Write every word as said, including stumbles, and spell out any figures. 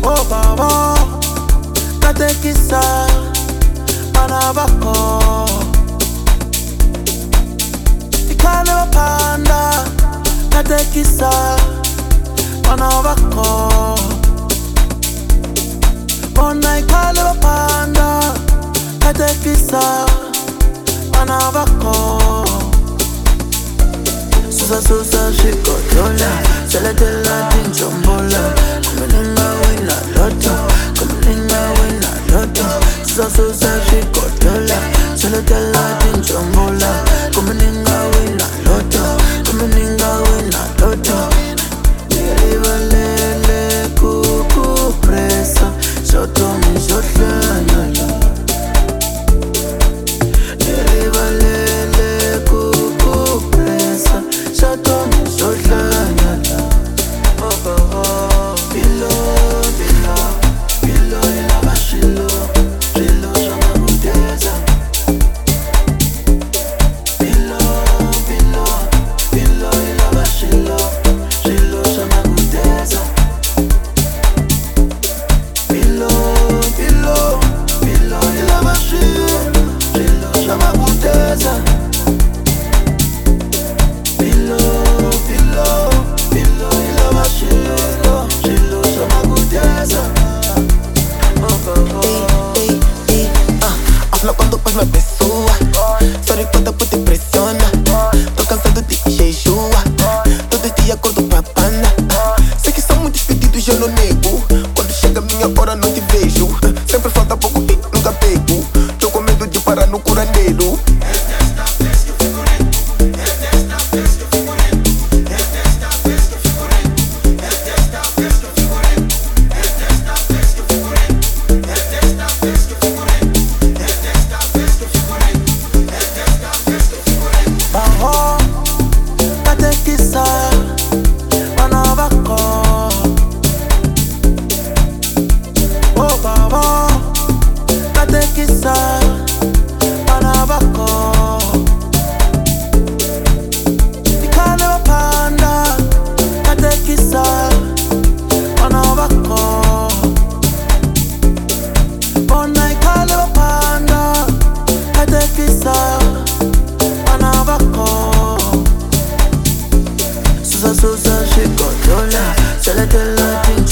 Oh baba, katekisa bana bako. Ikale bapanda, katekisa bana bako. Bona ikale bapanda, katekisa bana bako. Susa susa shikotola, seletela tinchombola. Kumelinga wina loto, kumelinga wina loto. Susa susa shikotola, seletela tinchombola. Kumelinga wina loto, kumelinga wina loto. Nirivalele kuku presa, soto mi sotlanyala. Nirivalele kuku presa, soto mi sotlanyala. Oh oh oh, bilo bilo bilo ilaba shilo, shilo shama muteza. Bilo bilo bilo ilaba shilo, shilo shama muteza. Bilo bilo bilo ilaba shilo, shilo shama muteza. Bilo bilo bilo ilaba shilo, shilo shama muteza. Oh oh oh. Ey, ey, ey, ah, habla cuando pues me apesúa. Sorry cuando pues te presiona. Tô cansado de jejua. Todo dia acordo pra panda. Sei que são muitos pedidos, eu não nego. Quando chega a minha hora não te vejo. Sempre falta pouco e nunca pego. Tô com medo de parar no curandeiro. Baho, katekisa bana bako. Oh baba, katekisa bana bako. Ikale bapanda, katekisa bana bako. Bona ikale bapanda, katekisa bana bako. Susa susa shikotola, seletela tinchombola.